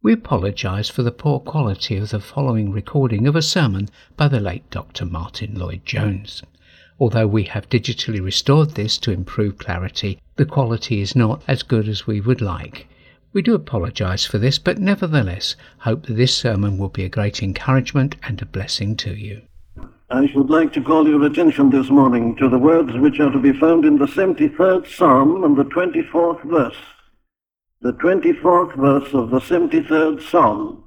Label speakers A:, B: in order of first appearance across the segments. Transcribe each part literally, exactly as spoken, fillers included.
A: We apologise for the poor quality of the following recording of a sermon by the late Doctor Martin Lloyd-Jones. Although we have digitally restored this to improve clarity, the quality is not as good as we would like. We do apologise for this, but nevertheless hope that this sermon will be a great encouragement and a blessing to you.
B: I should like to call your attention this morning to the words which are to be found in the seventy-third Psalm and the twenty-fourth verse. The twenty-fourth verse of the seventy-third Psalm.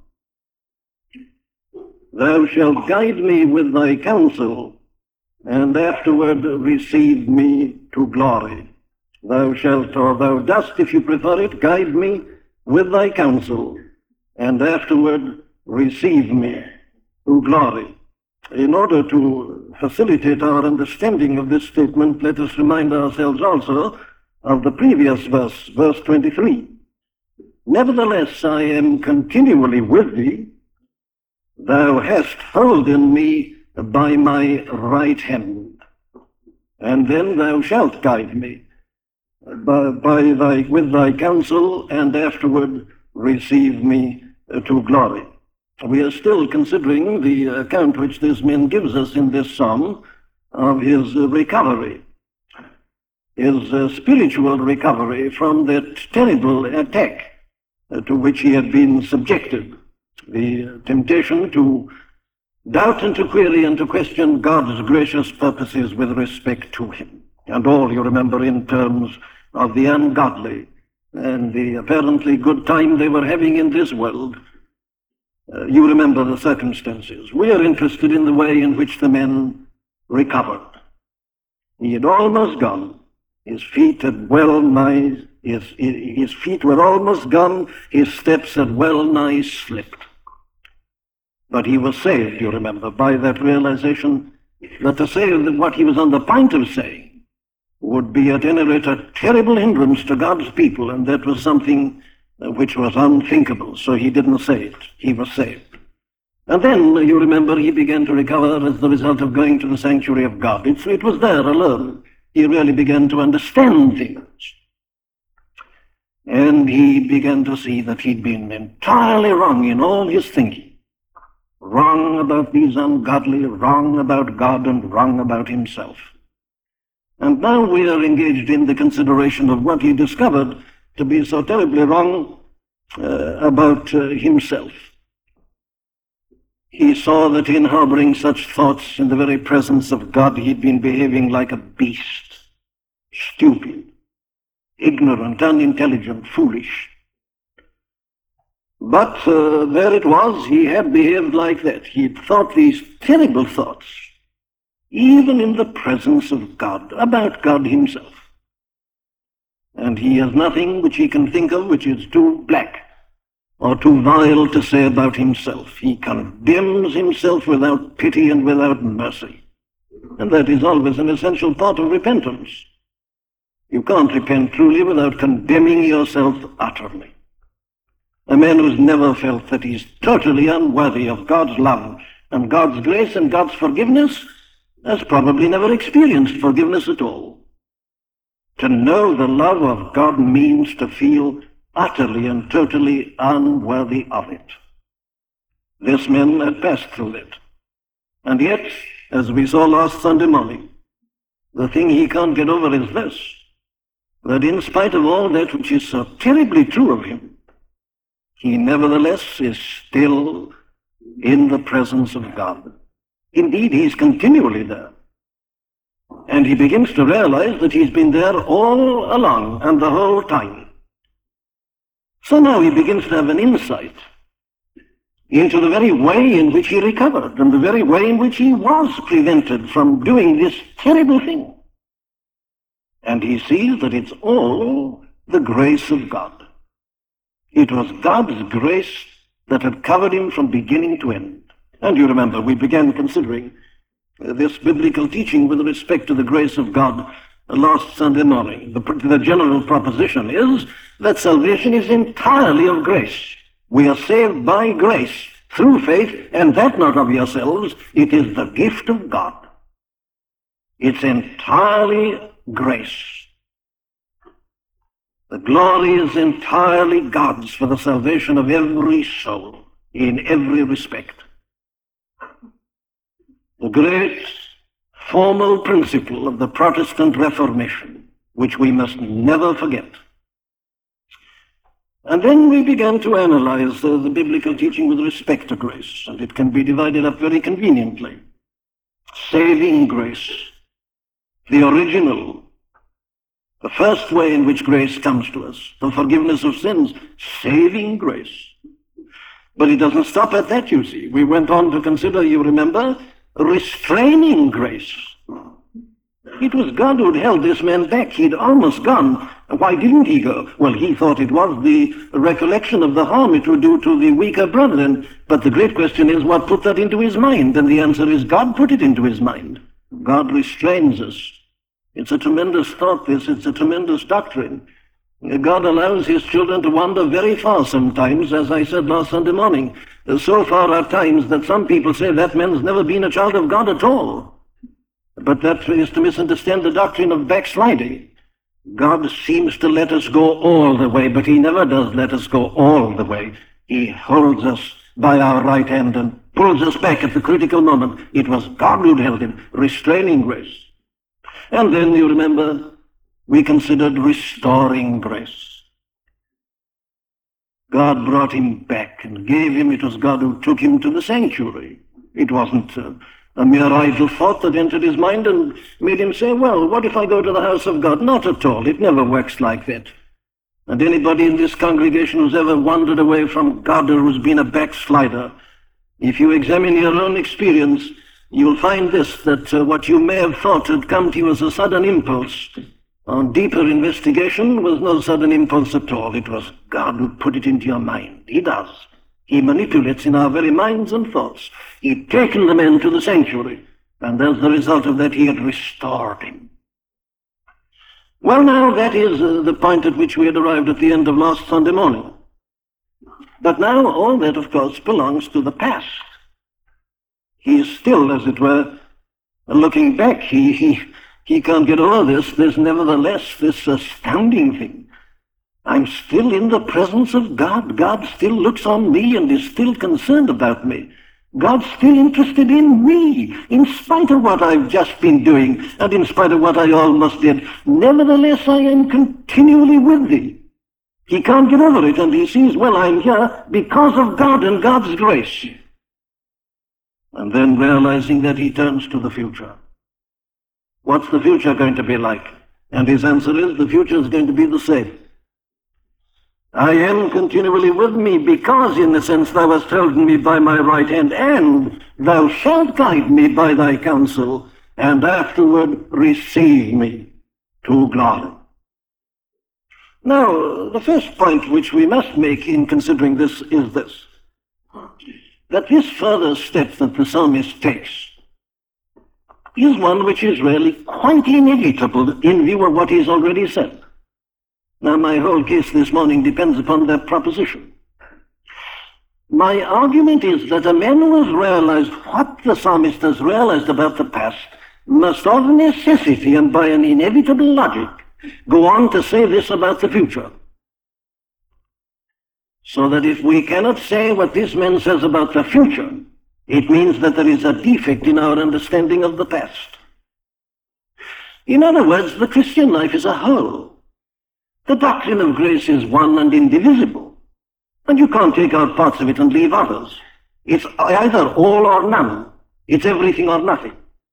B: Thou shalt guide me with thy counsel, and afterward receive me to glory. Thou shalt, or thou dost, if you prefer it, guide me with thy counsel, and afterward receive me to glory. In order to facilitate our understanding of this statement, let us remind ourselves also of the previous verse, verse twenty-three. Nevertheless, I am continually with thee. Thou hast holden me by my right hand, and then thou shalt guide me by, by thy, with thy counsel, and afterward receive me to glory. We are still considering the account which this man gives us in this psalm of his recovery, his uh, spiritual recovery from that terrible attack uh, to which he had been subjected, the temptation to doubt and to query and to question God's gracious purposes with respect to him. And all, you remember, in terms of the ungodly and the apparently good time they were having in this world. Uh, you remember the circumstances. We are interested in the way in which the man recovered. He had almost gone. His feet had well nigh, his, his feet were almost gone. His steps had well nigh slipped. But he was saved, you remember, by that realization that to say what he was on the point of saying would be at any rate a terrible hindrance to God's people, and that was something which was unthinkable, so he didn't say it. He was saved. And then, you remember, he began to recover as the result of going to the sanctuary of God. It, it was there alone. He really began to understand things. And he began to see that he'd been entirely wrong in all his thinking. Wrong about these ungodly, wrong about God, and wrong about himself. And now we are engaged in the consideration of what he discovered to be so terribly wrong uh, about uh, himself. He saw that in harboring such thoughts in the very presence of God, he'd been behaving like a beast, stupid, ignorant, unintelligent, foolish. But uh, there it was, he had behaved like that. He'd thought these terrible thoughts, even in the presence of God, about God himself. And he has nothing which he can think of which is too black or too vile to say about himself. He condemns himself without pity and without mercy. And that is always an essential part of repentance. You can't repent truly without condemning yourself utterly. A man who's never felt that he's totally unworthy of God's love and God's grace and God's forgiveness has probably never experienced forgiveness at all. To know the love of God means to feel utterly and totally unworthy of it. This man had passed through it. And yet, as we saw last Sunday morning, the thing he can't get over is this, that in spite of all that which is so terribly true of him, he nevertheless is still in the presence of God. Indeed, he's continually there. And he begins to realize that he's been there all along and the whole time. So now he begins to have an insight into the very way in which he recovered and the very way in which he was prevented from doing this terrible thing. And he sees that it's all the grace of God. It was God's grace that had covered him from beginning to end. And you remember, we began considering this biblical teaching with respect to the grace of God last Sunday morning. The, the general proposition is that salvation is entirely of grace. We are saved by grace through faith, and that not of yourselves. It is the gift of God. It's entirely grace. The glory is entirely God's for the salvation of every soul in every respect. The great formal principle of the Protestant Reformation, which we must never forget. And then we began to analyze uh, the biblical teaching with respect to grace, and it can be divided up very conveniently. Saving grace, the original, the first way in which grace comes to us, the forgiveness of sins, saving grace. But it doesn't stop at that, you see. We went on to consider, you remember, restraining grace. It was God who'd held this man back. He'd almost gone. Why didn't he go? Well, he thought it was the recollection of the harm it would do to the weaker brethren. But the great question is, what put that into his mind? And the answer is, God put it into his mind. God restrains us. It's a tremendous thought, this. It's a tremendous doctrine. God allows his children to wander very far sometimes, as I said last Sunday morning. So far at times that some people say that man's never been a child of God at all. But that is to misunderstand the doctrine of backsliding. God seems to let us go all the way, but he never does let us go all the way. He holds us by our right hand and pulls us back at the critical moment. It was God who held him, restraining grace. And then, you remember, we considered restoring grace. God brought him back and gave him, it was God who took him to the sanctuary. It wasn't uh, a mere idle thought that entered his mind and made him say, well, what if I go to the house of God? Not at all. It never works like that. And anybody in this congregation who's ever wandered away from God or who's been a backslider, if you examine your own experience, you'll find this, that uh, what you may have thought had come to you as a sudden impulse, on deeper investigation, was no sudden impulse at all. It was God who put it into your mind. He does. He manipulates in our very minds and thoughts. He'd taken the man to the sanctuary, and as the result of that, he had restored him. Well, now, that is uh, the point at which we had arrived at the end of last Sunday morning. But now, all that, of course, belongs to the past. He is still, as it were, looking back. He, he, he can't get over this. There's nevertheless this astounding thing. I'm still in the presence of God. God still looks on me and is still concerned about me. God's still interested in me, in spite of what I've just been doing, and in spite of what I almost did. Nevertheless, I am continually with thee. He can't get over it, and he sees, well, I'm here because of God and God's grace. And then realizing that, he turns to the future. What's the future going to be like? And his answer is, the future is going to be the same. I am continually with me because, in a sense, thou hast held me by my right hand, and thou shalt guide me by thy counsel, and afterward receive me to glory. Now, the first point which we must make in considering this is this, that this further step that the psalmist takes is one which is really quite inevitable in view of what he's already said. Now, my whole case this morning depends upon that proposition. My argument is that a man who has realized what the psalmist has realized about the past must of necessity and by an inevitable logic go on to say this about the future. So that if we cannot say what this man says about the future, it means that there is a defect in our understanding of the past. In other words, the Christian life is a whole. The doctrine of grace is one and indivisible, and you can't take out parts of it and leave others. It's either all or none. It's everything or nothing.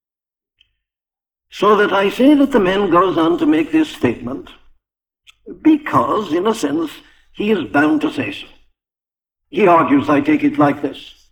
B: So that I say that the man goes on to make this statement because, in a sense, he is bound to say so. He argues, I take it like this.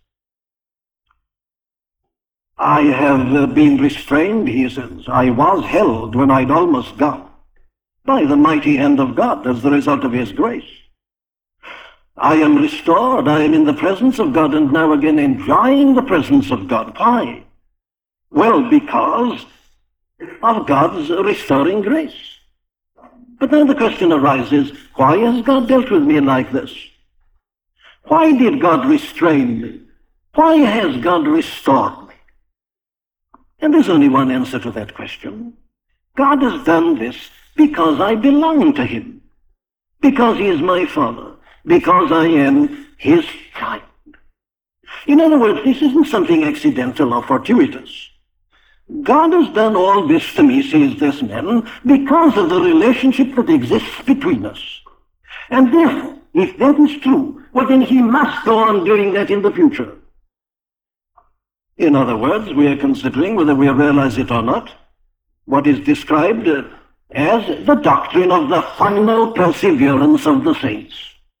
B: I have uh, been restrained, he says. I was held when I'd almost gone by the mighty hand of God as the result of his grace. I am restored. I am in the presence of God and now again enjoying the presence of God. Why? Well, because of God's restoring grace. But now the question arises, why has God dealt with me like this? Why did God restrain me? Why has God restored me? And there's only one answer to that question. God has done this because I belong to him. because he is my father, because I am his child. In other words, this isn't something accidental or fortuitous. God has done all this to me, says this man, because of the relationship that exists between us. And therefore, if that is true, well then he must go on doing that in the future. In other words, we are considering, whether we realize it or not, what is described uh, as the doctrine of the final perseverance of the saints.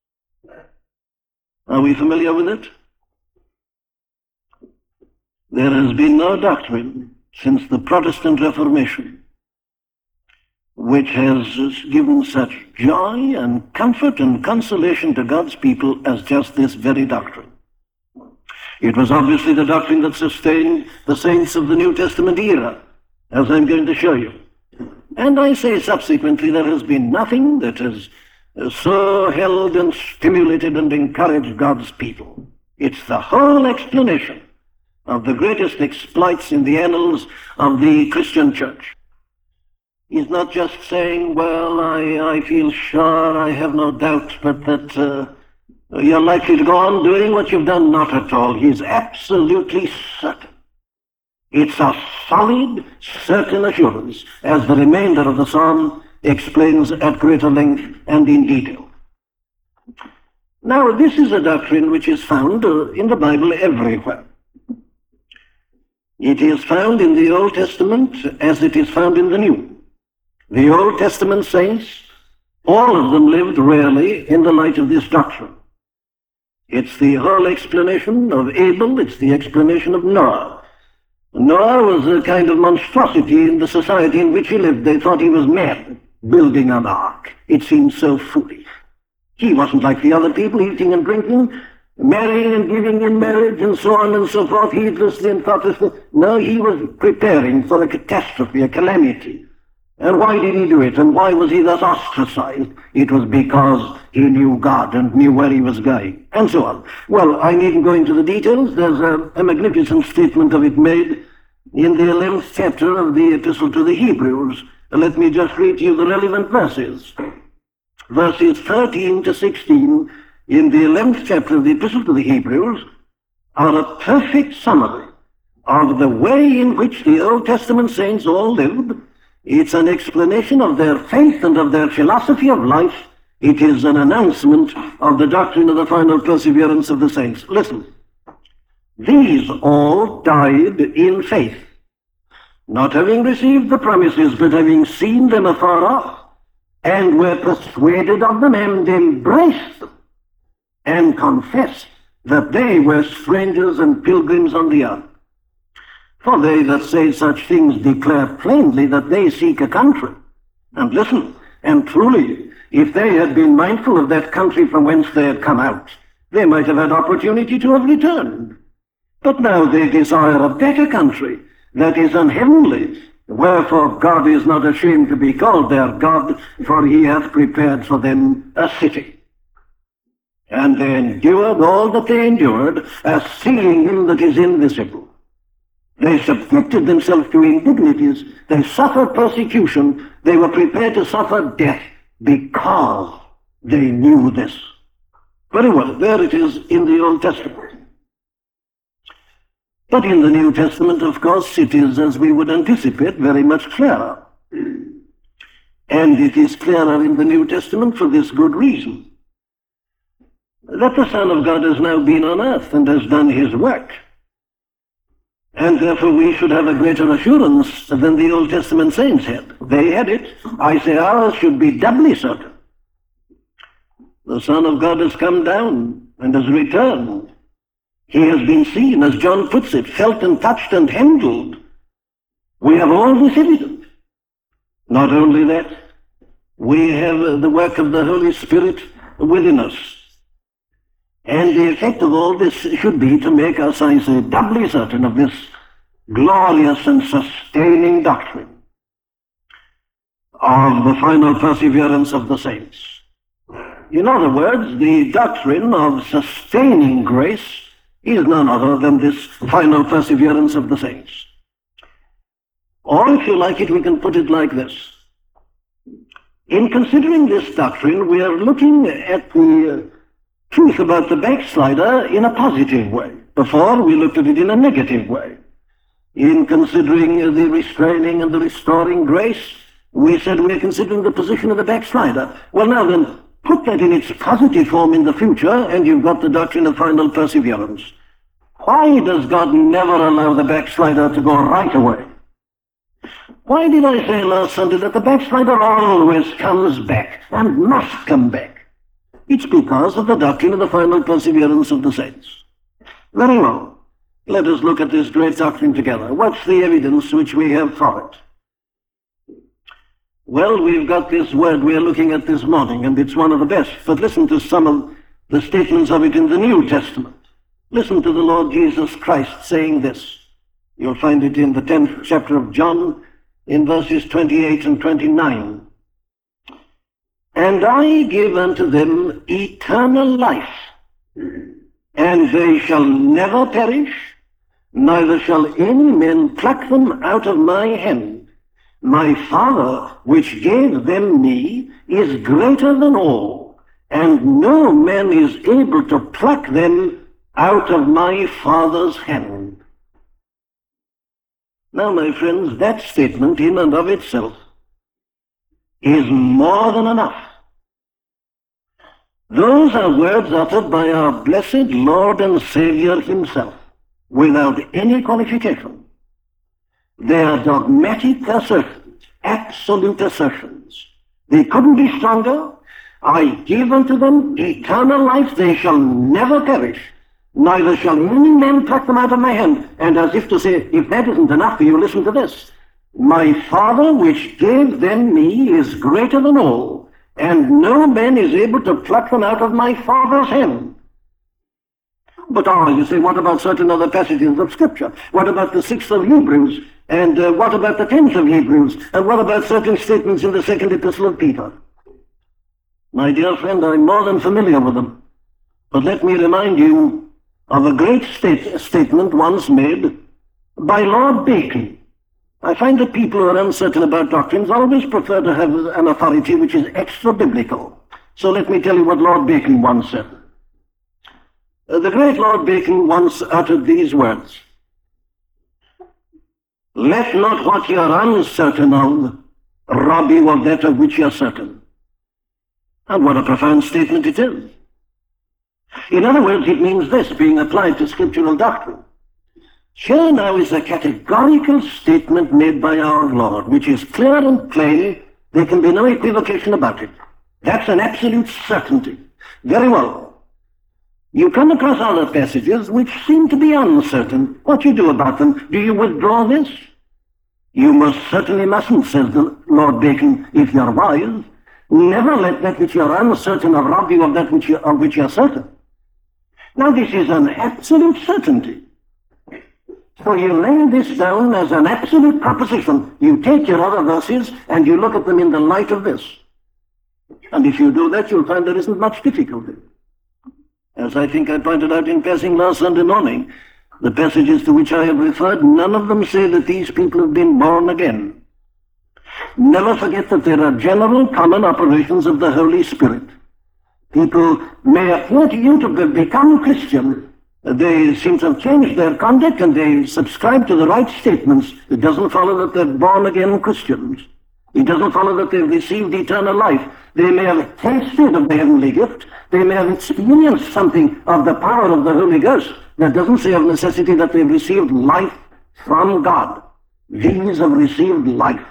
B: Are we familiar with it? There has been no doctrine since the Protestant Reformation which has given such joy and comfort and consolation to God's people as just this very doctrine. It was obviously the doctrine that sustained the saints of the New Testament era, as I'm going to show you. And I say subsequently there has been nothing that has so held and stimulated and encouraged God's people. It's the whole explanation of the greatest exploits in the annals of the Christian church. He's not just saying, well, I, I feel sure, I have no doubt, but that uh, you're likely to go on doing what you've done. Not at all. He's absolutely certain. It's a solid, certain assurance, as the remainder of the psalm explains at greater length and in detail. Now, this is a doctrine which is found uh, in the Bible everywhere. It is found in the Old Testament as it is found in the New. The Old Testament saints, all of them lived rarely in the light of this doctrine. It's the whole explanation of Abel, it's the explanation of Noah. Noah was a kind of monstrosity in the society in which he lived. They thought he was mad, building an ark. It seemed so foolish. He wasn't like the other people, eating and drinking, marrying and giving in marriage, and so on and so forth, heedlessly and thoughtlessly. No, he was preparing for a catastrophe, a calamity. And why did he do it? And why was he thus ostracized? It was because he knew God and knew where he was going, and so on. Well, I needn't go into the details. There's a, a magnificent statement of it made in the eleventh chapter of the Epistle to the Hebrews. Let me just read to you the relevant verses. Verses thirteen to sixteen in the eleventh chapter of the Epistle to the Hebrews are a perfect summary of the way in which the Old Testament saints all lived. It's an explanation of their faith and of their philosophy of life. It is an announcement of the doctrine of the final perseverance of the saints. Listen. These all died in faith, not having received the promises, but having seen them afar off, and were persuaded of them, and embraced them, and confessed that they were strangers and pilgrims on the earth. For they that say such things declare plainly that they seek a country. And listen, and truly, if they had been mindful of that country from whence they had come out, they might have had opportunity to have returned. But now they desire a better country, that is an heavenly. Wherefore God is not ashamed to be called their God, for he hath prepared for them a city. And they endured all that they endured, as seeing him that is invisible. They subjected themselves to indignities. They suffered persecution. They were prepared to suffer death because they knew this. Very well, there it is in the Old Testament. But in the New Testament, of course, it is, as we would anticipate, very much clearer. And it is clearer in the New Testament for this good reason, that the Son of God has now been on earth and has done his work. And therefore we should have a greater assurance than the Old Testament saints had. They had it. I say ours should be doubly certain. The Son of God has come down and has returned. He has been seen, as John puts it, felt and touched and handled. We have all this evidence. Not only that, we have the work of the Holy Spirit within us. And the effect of all this should be to make us, I say, doubly certain of this glorious and sustaining doctrine of the final perseverance of the saints. In other words, the doctrine of sustaining grace is none other than this final perseverance of the saints. Or if you like it, we can put it like this. In considering this doctrine, we are looking at the uh, truth about the backslider in a positive way. Before, we looked at it in a negative way. In considering uh, the restraining and the restoring grace, we said we're considering the position of the backslider. Well, now then, put that in its positive form in the future, and you've got the doctrine of final perseverance. Why does God never allow the backslider to go right away? Why did I say last Sunday that the backslider always comes back and must come back? It's because of the doctrine of the final perseverance of the saints. Very well. Let us look at this great doctrine together. What's the evidence which we have for it? Well, we've got this word we're looking at this morning, and it's one of the best. But listen to some of the statements of it in the New Testament. Listen to the Lord Jesus Christ saying this. You'll find it in the tenth chapter of John, in verses twenty-eight and twenty-nine. And I give unto them eternal life, and they shall never perish, neither shall any man pluck them out of my hand. My Father, which gave them me, is greater than all, and no man is able to pluck them out of my Father's hand. Now, my friends, that statement in and of itself is more than enough. Those are words uttered by our blessed Lord and Savior himself, without any qualification. They are dogmatic assertions, absolute assertions. They couldn't be stronger. I give unto them eternal life, they shall never perish, neither shall any man pluck them out of my hand. And as if to say, if that isn't enough for you, listen to this. My Father which gave them me is greater than all, and no man is able to pluck them out of my Father's hand. But oh, you say, what about certain other passages of Scripture? What about the sixth of Hebrews? And uh, what about the tenth of Hebrews? And what about certain statements in the second epistle of Peter? My dear friend, I'm more than familiar with them. But let me remind you of a great state, statement once made by Lord Bacon. I find that people who are uncertain about doctrines always prefer to have an authority which is extra-biblical. So let me tell you what Lord Bacon once said. Uh, the great Lord Bacon once uttered these words. Let not what you are uncertain of rob you of that of which you are certain. And what a profound statement it is. In other words, it means this, being applied to scriptural doctrine. Here now is a categorical statement made by our Lord, which is clear and plain. There can be no equivocation about it. That's an absolute certainty. Very well. You come across other passages which seem to be uncertain. What you do about them? Do you withdraw this? You most certainly mustn't, says the Lord Bacon, if you're wise. Never let that which you're uncertain of rob you of that which you, of which you're certain. Now this is an absolute certainty. So you lay this down as an absolute proposition. You take your other verses and you look at them in the light of this. And if you do that, you'll find there isn't much difficulty. As I think I pointed out in passing last Sunday morning, the passages to which I have referred, none of them say that these people have been born again. Never forget that there are general common operations of the Holy Spirit. People may appear to you to have become Christian. They seem to have changed their conduct and they subscribe to the right statements. It doesn't follow that they're born again Christians. It doesn't follow that they've received eternal life. They may have tasted of the heavenly gift. They may have experienced something of the power of the Holy Ghost. That doesn't say of necessity that they've received life from God. These have received life.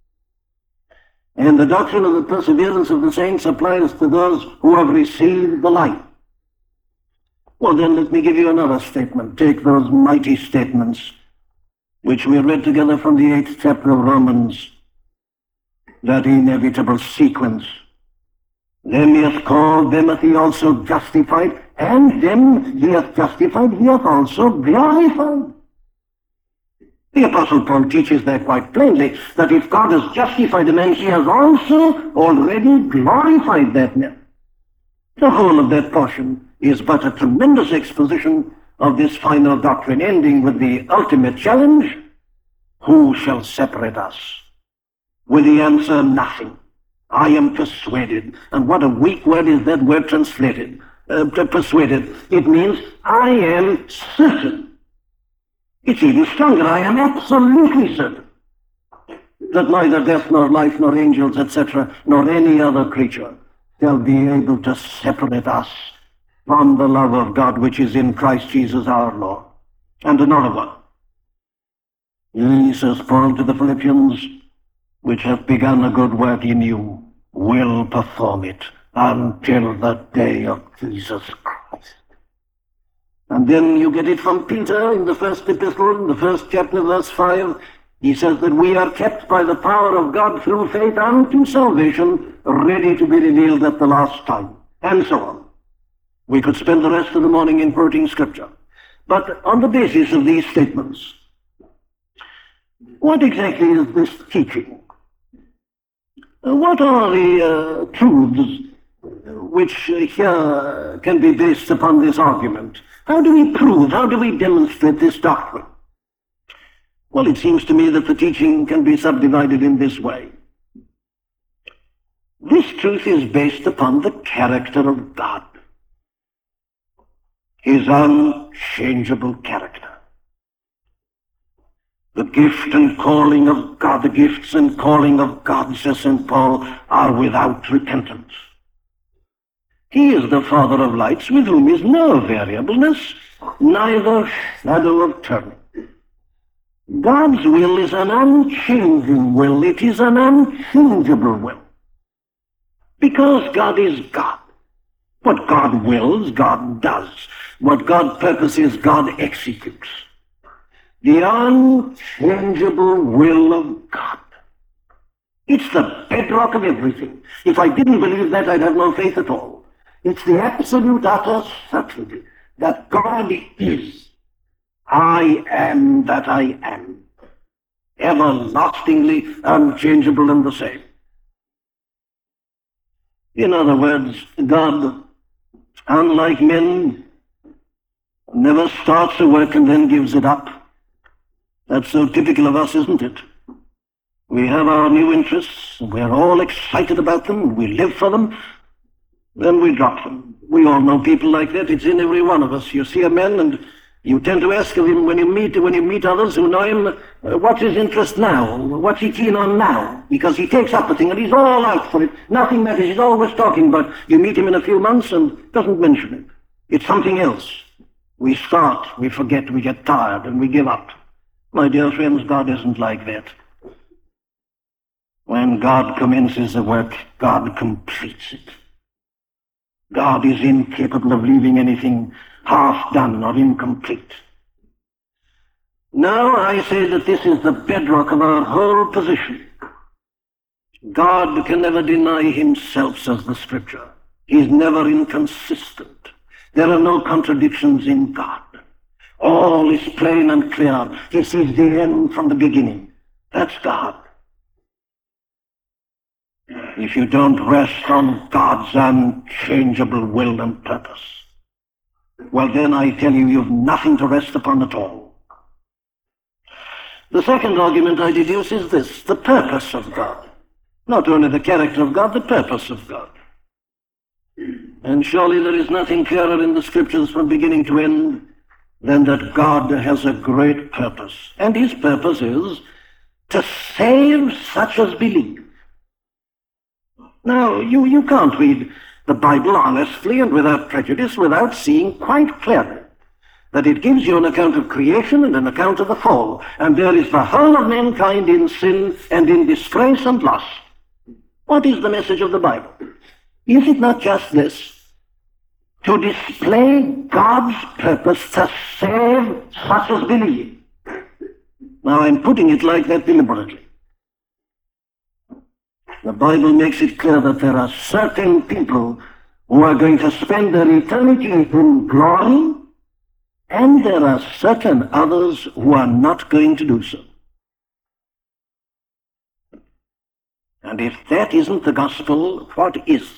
B: And the doctrine of the perseverance of the saints applies to those who have received the life. Well, then let me give you another statement. Take those mighty statements which we read together from the eighth chapter of Romans, that inevitable sequence. Them he hath called, them hath he also justified, and them he hath justified, he hath also glorified. The Apostle Paul teaches there quite plainly that if God has justified a man, he has also already glorified that man. The whole of that portion is but a tremendous exposition of this final doctrine, ending with the ultimate challenge, who shall separate us? With the answer, nothing. I am persuaded. And what a weak word is that word translated. Uh, persuaded. It means I am certain. It's even stronger. I am absolutely certain that neither death nor life nor angels, et cetera, nor any other creature shall be able to separate us from the love of God which is in Christ Jesus our Lord. And another one. He says, Paul to the Philippians, which hath begun a good work in you, will perform it until the day of Jesus Christ. And then you get it from Peter in the first epistle, in the first chapter, verse five. He says that we are kept by the power of God through faith unto salvation, ready to be revealed at the last time, and so on. We could spend the rest of the morning in quoting Scripture. But on the basis of these statements, what exactly is this teaching? What are the uh, truths which uh, here can be based upon this argument? How do we prove, how do we demonstrate this doctrine? Well, it seems to me that the teaching can be subdivided in this way. This truth is based upon the character of God, His unchangeable character. The gift and calling of God, the gifts and calling of God, says Saint Paul, are without repentance. He is the Father of lights, with whom is no variableness, neither shadow of turning. God's will is an unchanging will. It is an unchangeable will. Because God is God. What God wills, God does. What God purposes, God executes. The unchangeable will of God. It's the bedrock of everything. If I didn't believe that, I'd have no faith at all. It's the absolute utter certainty that God is. I am that I am. Everlastingly unchangeable and the same. In other words, God, unlike men, never starts a work and then gives it up. That's so typical of us, isn't it? We have our new interests, we're all excited about them, we live for them, then we drop them. We all know people like that. It's in every one of us. You see a man and you tend to ask of him when you meet when you meet others who know him, uh, what's his interest now? What's he keen on now? Because he takes up the thing and he's all out for it. Nothing matters. He's always talking, but you meet him in a few months and doesn't mention it. It's something else. We start, we forget, we get tired, and we give up. My dear friends, God isn't like that. When God commences a work, God completes it. God is incapable of leaving anything half done or incomplete. Now I say that this is the bedrock of our whole position. God can never deny himself, says the Scripture. He's never inconsistent. There are no contradictions in God. All is plain and clear. He sees the end from the beginning. That's God. If you don't rest on God's unchangeable will and purpose, well then I tell you, you've nothing to rest upon at all. The second argument I deduce is this, the purpose of God. Not only the character of God, the purpose of God. And surely there is nothing clearer in the Scriptures from beginning to end than that God has a great purpose. And his purpose is to save such as believe. Now, you, you can't read the Bible honestly and without prejudice without seeing quite clearly that it gives you an account of creation and an account of the fall. And there is the whole of mankind in sin and in disgrace and loss. What is the message of the Bible? Is it not just this? To display God's purpose to save such as believe. Now, I'm putting it like that deliberately. The Bible makes it clear that there are certain people who are going to spend their eternity in glory, and there are certain others who are not going to do so. And if that isn't the gospel, what is?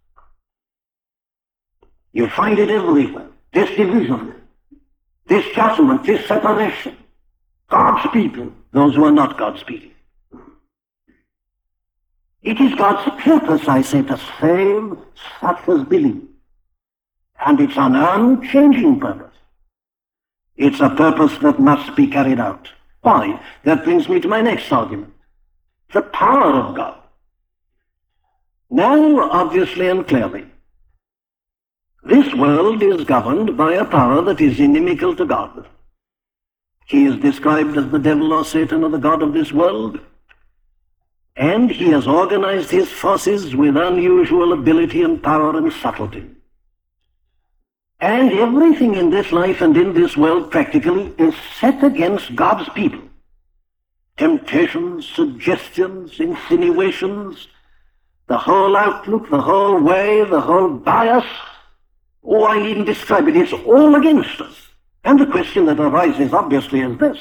B: You find it everywhere. This division, this judgment, this separation. God's people, those who are not God's people. It is God's purpose, I say, to save such as believe. And it's an unchanging purpose. It's a purpose that must be carried out. Why? That brings me to my next argument. The power of God. Now, obviously and clearly, this world is governed by a power that is inimical to God. He is described as the devil or Satan or the god of this world, and he has organized his forces with unusual ability and power and subtlety. And everything in this life and in this world practically is set against God's people. Temptations, suggestions, insinuations, the whole outlook, the whole way, the whole bias, oh, I needn't describe it, it's all against us. And the question that arises obviously is this.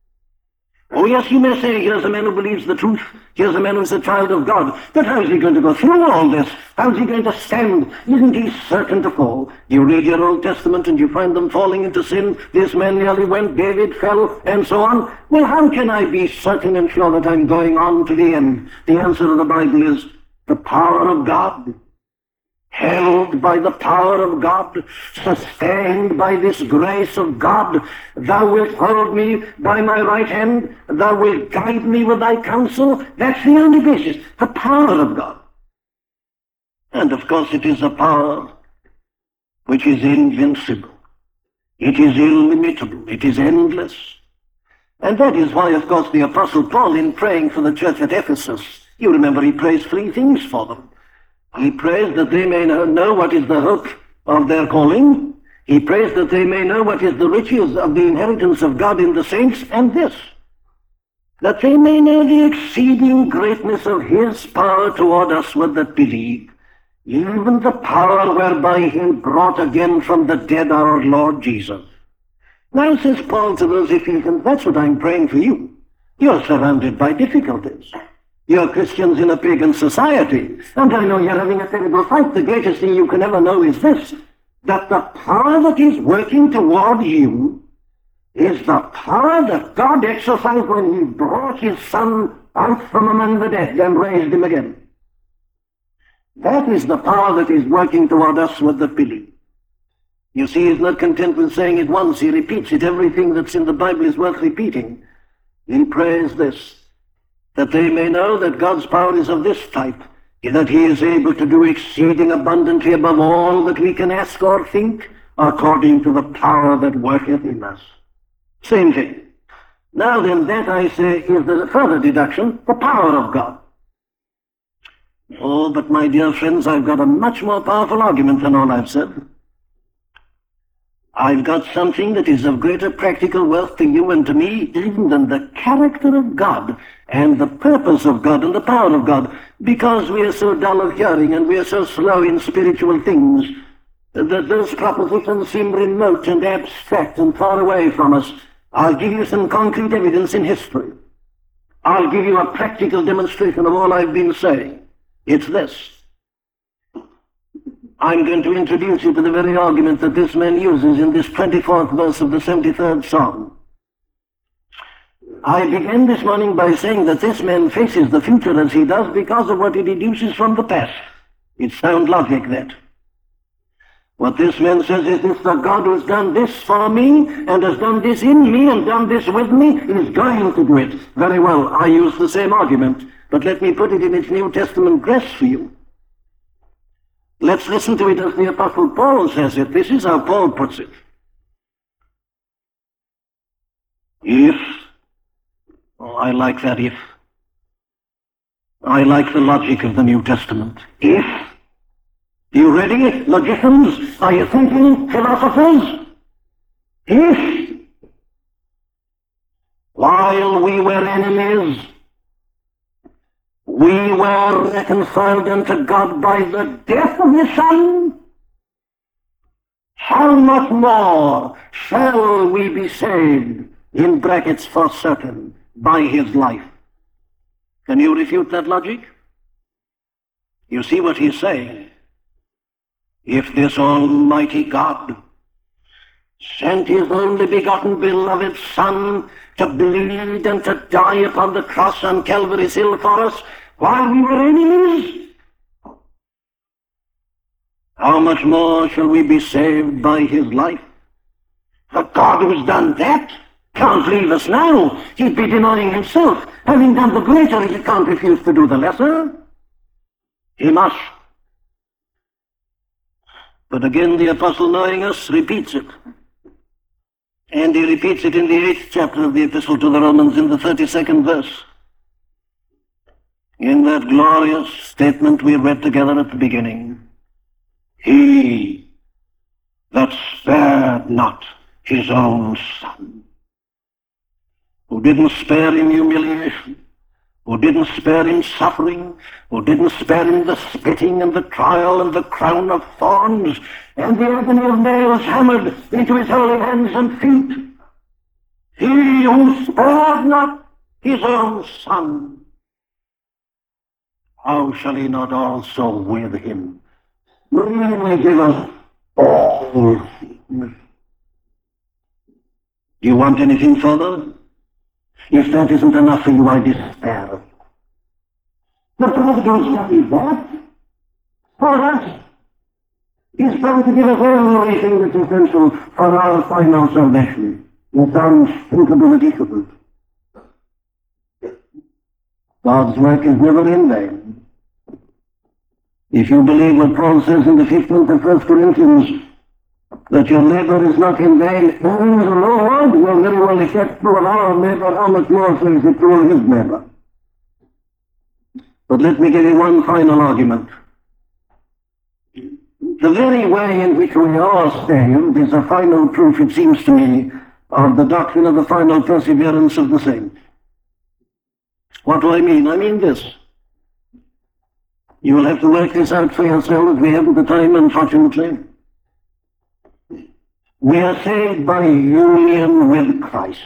B: Oh yes, you may say, here's a man who believes the truth, here's a man who's a child of God, but how is he going to go through all this? How is he going to stand? Isn't he certain to fall? You read your Old Testament and you find them falling into sin. This man nearly went, David fell, and so on. Well, how can I be certain and sure that I'm going on to the end? The answer of the Bible is the power of God. Held by the power of God, sustained by this grace of God, thou wilt hold me by my right hand, thou wilt guide me with thy counsel. That's the only basis, the power of God. And of course it is a power which is invincible. It is illimitable. It is endless. And that is why, of course, the Apostle Paul, in praying for the church at Ephesus, you remember he prays three things for them. He prays that they may know what is the hope of their calling. He prays that they may know what is the riches of the inheritance of God in the saints, and this, that they may know the exceeding greatness of his power toward us that believe, even the power whereby he brought again from the dead our Lord Jesus. Now, says Paul to those Ephesians, that's what I'm praying for you. You're surrounded by difficulties. You're Christians in a pagan society, and I know you're having a terrible fight. The greatest thing you can ever know is this, that the power that is working toward you is the power that God exercised when he brought his Son out from among the dead and raised him again. That is the power that is working toward us with the belief. You see, he's not content with saying it once. He repeats it. Everything that's in the Bible is worth repeating. He prays this, that they may know that God's power is of this type, that he is able to do exceeding abundantly above all that we can ask or think, according to the power that worketh in us. Same thing. Now then, that I say is the further deduction, the power of God. Oh, but my dear friends, I've got a much more powerful argument than all I've said. I've got something that is of greater practical worth to you and to me even than the character of God and the purpose of God and the power of God, because we are so dull of hearing and we are so slow in spiritual things that those propositions seem remote and abstract and far away from us. I'll give you some concrete evidence in history. I'll give you a practical demonstration of all I've been saying. It's this. I'm going to introduce you to the very argument that this man uses in this twenty-fourth verse of the seventy-third Psalm. I began this morning by saying that this man faces the future as he does because of what he deduces from the past. It's sound logic, that. What this man says is this: the God who's done this for me and has done this in me and done this with me is going to do it. Very well, I use the same argument, but let me put it in its New Testament dress for you. Let's listen to it as the Apostle Paul says it. This is how Paul puts it. If, oh, I like that if. I like the logic of the New Testament. If, you ready, logicians? Are you thinking, philosophers? If, while we were enemies, we were reconciled unto God by the death of his Son, how much more shall we be saved, in brackets for certain, by his life? Can you refute that logic? You see what he's saying? If this almighty God sent his only begotten beloved Son to bleed and to die upon the cross on Calvary's hill for us, while we were enemies? How much more shall we be saved by his life? The God who's done that can't leave us now. He'd be denying himself. Having done the greater, he can't refuse to do the lesser. He must. But again the Apostle, knowing us, repeats it. And he repeats it in the eighth chapter of the Epistle to the Romans in the thirty-second verse. In that glorious statement we read together at the beginning. He that spared not his own Son, who didn't spare him humiliation, who didn't spare him suffering, who didn't spare him the spitting and the trial and the crown of thorns and the agony of nails hammered into his holy hands and feet. He who spared not his own Son, how shall he not also with him really give us all things? Do you want anything further? If that isn't enough for you, I despair. The Providence is that for us. He's trying to give us everything that's essential for our final salvation. It's unthinkable ridiculous. God's work is never in vain. If you believe what Paul says in the fifteenth of First Corinthians, that your labor is not in vain, oh, the Lord will very well effect through our labor, how much more so is it through his labor. But let me give you one final argument. The very way in which we are saved is a final proof, it seems to me, of the doctrine of the final perseverance of the saints. What do I mean? I mean this. You will have to work this out for yourselves. We haven't the time, unfortunately. We are saved by union with Christ.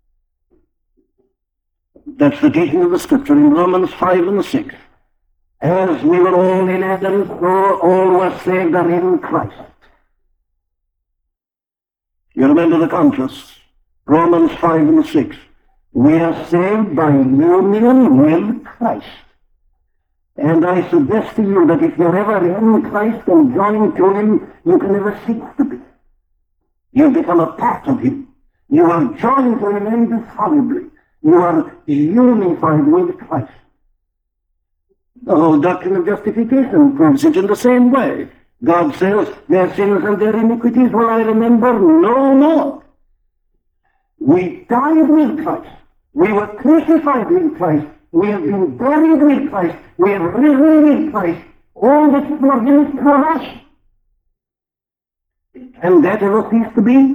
B: That's the teaching of the Scripture in Romans five and six. As we were all in Adam, so all were saved are in Christ. You remember the contrast. Romans five and six. We are saved by union with Christ. And I suggest to you that if you're ever in Christ and joined to him, you can never cease to be. You become a part of him. You are joined to him indissolubly. You are unified with Christ. The whole doctrine of justification proves it in the same way. God says, their sins and their iniquities will I remember no more. We died with Christ. We were crucified with Christ. We have been buried with Christ. We have risen with Christ. All that is for him is for us. Can that ever cease to be?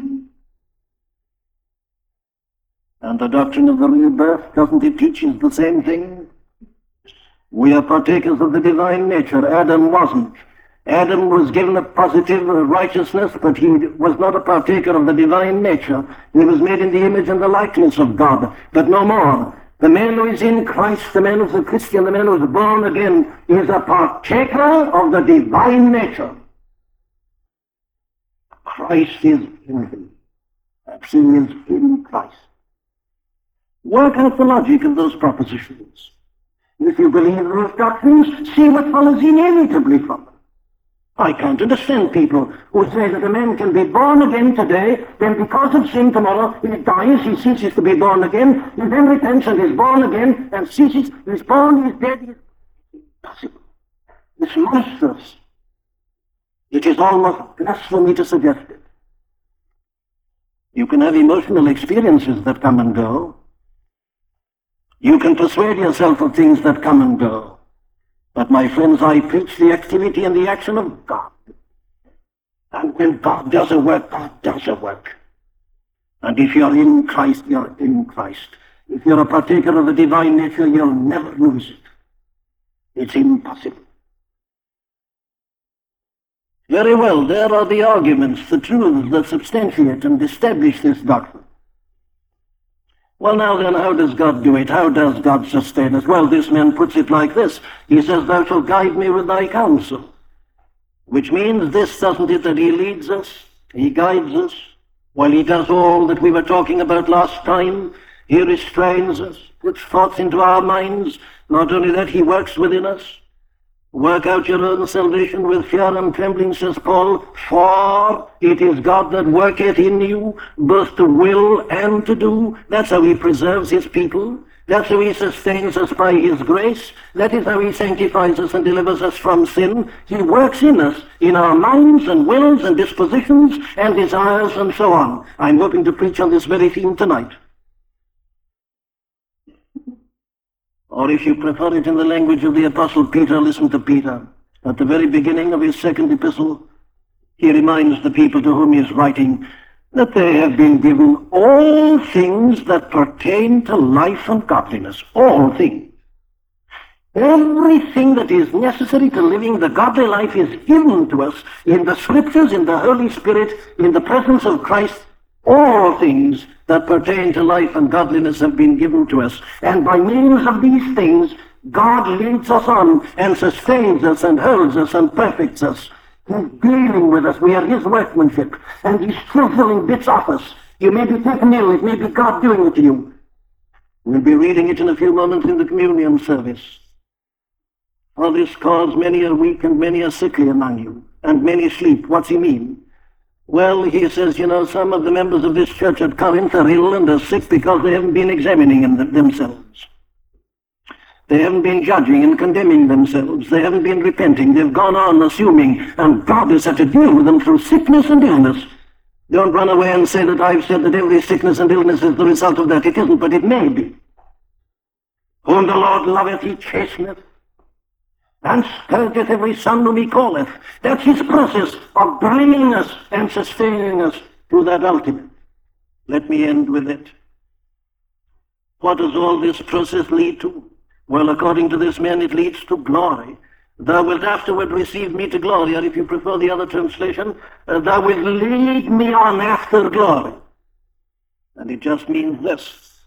B: And the doctrine of the rebirth, doesn't it teach us the same thing? We are partakers of the divine nature. Adam wasn't. Adam was given a positive righteousness, but he was not a partaker of the divine nature. He was made in the image and the likeness of God, but no more. The man who is in Christ, the man who is a Christian, the man who is born again, is a partaker of the divine nature. Christ is in him. Sin is in Christ. Work out the logic of those propositions. If you believe those doctrines, see what follows inevitably from them. I can't understand people who say that a man can be born again today, then because of sin tomorrow he dies, he ceases to be born again, he then repents and is born again, and ceases, he's born, he's dead, he's impossible. It's monstrous. It is almost blasphemy to suggest it. You can have emotional experiences that come and go. You can persuade yourself of things that come and go. But my friends, I preach the activity and the action of God. And when God does a work, God does a work. And if you're in Christ, you're in Christ. If you're a partaker of the divine nature, you'll never lose it. It's impossible. Very well, there are the arguments, the truths that substantiate and establish this doctrine. Well, now then, how does God do it? How does God sustain us? Well, this man puts it like this. He says, thou shalt guide me with thy counsel. Which means this, doesn't it, that he leads us, he guides us, while he does all that we were talking about last time. He restrains us, puts thoughts into our minds. Not only that, he works within us. Work out your own salvation with fear and trembling, says Paul, for it is God that worketh in you, both to will and to do. That's how he preserves his people. That's how he sustains us by his grace. That is how he sanctifies us and delivers us from sin. He works in us, in our minds and wills and dispositions and desires and so on. I'm hoping to preach on this very theme tonight. Or if you prefer it in the language of the Apostle Peter, listen to Peter. At the very beginning of his second epistle, he reminds the people to whom he is writing that they have been given all things that pertain to life and godliness. All things. Everything that is necessary to living the godly life is given to us in the Scriptures, in the Holy Spirit, in the presence of Christ. All things that pertain to life and godliness have been given to us. And by means of these things, God leads us on and sustains us and holds us and perfects us. He's dealing with us. We are his workmanship. And he's chiseling bits off us. You may be taken ill. It may be God doing it to you. We'll be reading it in a few moments in the communion service. For this cause many are weak and many are sickly among you, and many sleep. What's he mean? Well, he says, you know, some of the members of this church at Corinth are ill and are sick because they haven't been examining them themselves. They haven't been judging and condemning themselves. They haven't been repenting. They've gone on assuming, and God has had to deal with them through sickness and illness. Don't run away and say that I've said that every sickness and illness is the result of that. It isn't, but it may be. Whom the Lord loveth, he chasteneth, and scourgeth every son whom he calleth. That's his process of bringing us and sustaining us to that ultimate. Let me end with it. What does all this process lead to? Well, according to this man, it leads to glory. Thou wilt afterward receive me to glory, or if you prefer the other translation, uh, thou wilt lead me on after glory. And it just means this.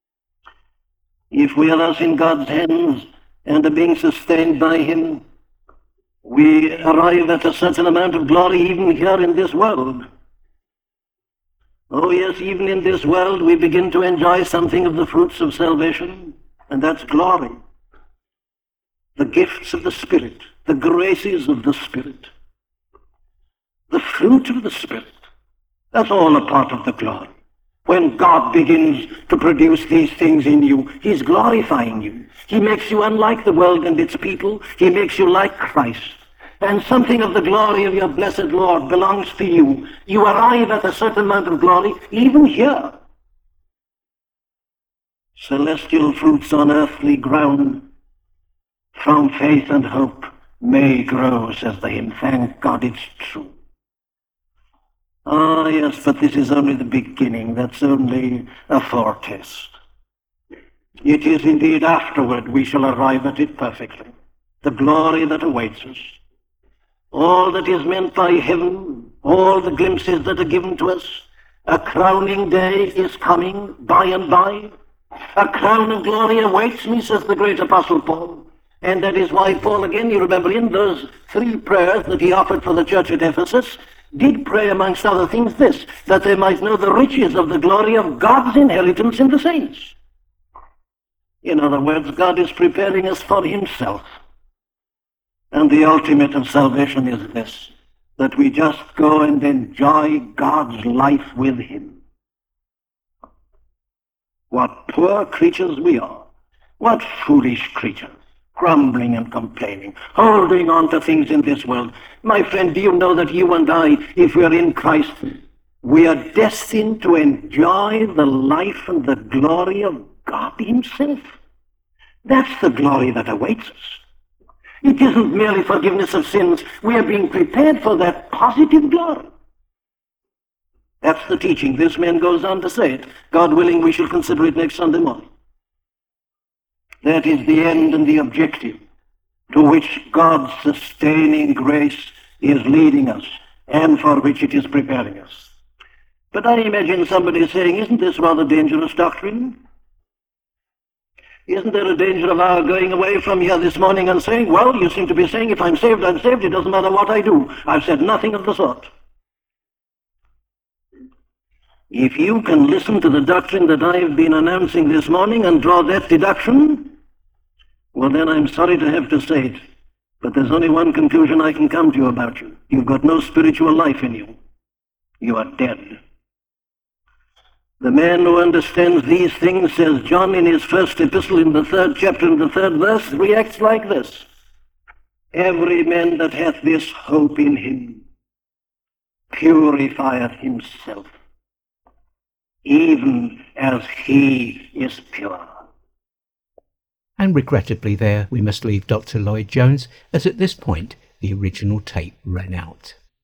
B: If we are thus in God's hands, and are being sustained by him, we arrive at a certain amount of glory even here in this world. Oh yes, even in this world we begin to enjoy something of the fruits of salvation, and that's glory. The gifts of the Spirit, the graces of the Spirit, the fruit of the Spirit, that's all a part of the glory. When God begins to produce these things in you, he's glorifying you. He makes you unlike the world and its people. He makes you like Christ. And something of the glory of your blessed Lord belongs to you. You arrive at a certain amount of glory, even here. Celestial fruits on earthly ground, from faith and hope may grow, says the hymn. Thank God it's true. Ah, yes, but this is only the beginning. That's only a foretaste. It is indeed afterward we shall arrive at it perfectly. The glory that awaits us. All that is meant by heaven, all the glimpses that are given to us. A crowning day is coming by and by. A crown of glory awaits me, says the great Apostle Paul. And that is why Paul, again, you remember, in those three prayers that he offered for the church at Ephesus, did pray, amongst other things, this, that they might know the riches of the glory of God's inheritance in the saints. In other words, God is preparing us for himself. And the ultimate of salvation is this, that we just go and enjoy God's life with him. What poor creatures we are. What foolish creatures. Grumbling and complaining, holding on to things in this world. My friend, do you know that you and I, if we are in Christ, we are destined to enjoy the life and the glory of God himself? That's the glory that awaits us. It isn't merely forgiveness of sins. We are being prepared for that positive glory. That's the teaching. This man goes on to say it. God willing, we shall consider it next Sunday morning. That is the end and the objective to which God's sustaining grace is leading us and for which it is preparing us. But I imagine somebody saying, isn't this rather dangerous doctrine? Isn't there a danger of our going away from here this morning and saying, well, you seem to be saying if I'm saved, I'm saved, it doesn't matter what I do. I've said nothing of the sort. If you can listen to the doctrine that I've been announcing this morning and draw that deduction, well, then I'm sorry to have to say it, but there's only one conclusion I can come to about you. You've got no spiritual life in you. You are dead. The man who understands these things, says John in his first epistle in the third chapter and the third verse, reacts like this. Every man that hath this hope in him purifieth himself, even as he is pure.
A: And regrettably there we must leave Doctor Lloyd Jones, as at this point the original tape ran out.